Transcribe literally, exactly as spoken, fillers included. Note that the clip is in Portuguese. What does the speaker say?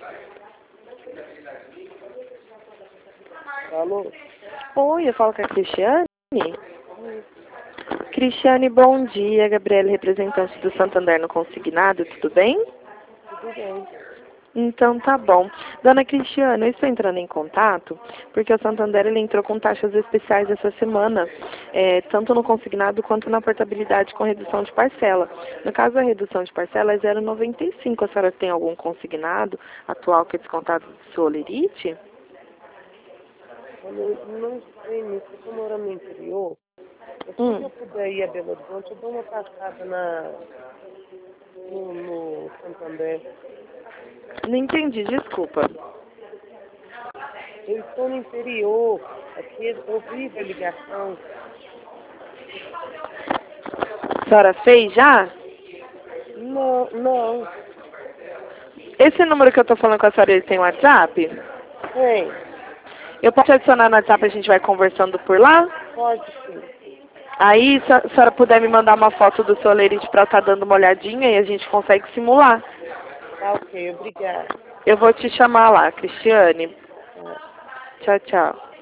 Alô? Oi, eu falo com a Cristiane. Cristiane, bom dia. Gabriela, representante do Santander no Consignado, tudo bem? Tudo bem. Então tá bom. Dona Cristiane, eu estou entrando em contato porque o Santander ele entrou com taxas especiais essa semana, é, tanto no consignado quanto na portabilidade com redução de parcela. No caso, a redução de parcela é zero vírgula noventa e cinco. A senhora tem algum consignado atual que é descontado do seu Olerite? Olha, eu não sei, mas se eu tô morando no interior, assim que Hum, eu puder ir a Belo Horizonte, eu dou uma passada na, no, no Santander. não entendi, desculpa. Eu estou no interior, aqui é horrível a ligação. A senhora fez já? Não, não, Esse número que eu tô falando com a senhora, ele tem WhatsApp? tem, Eu posso adicionar no WhatsApp, a gente vai conversando por lá? pode sim. Aí, se a senhora puder me mandar uma foto do seu Olerite pra eu estar dando uma olhadinha e a gente consegue simular. Tá ok, obrigada. Eu vou te chamar lá, Cristiane. Tá. Tchau, tchau.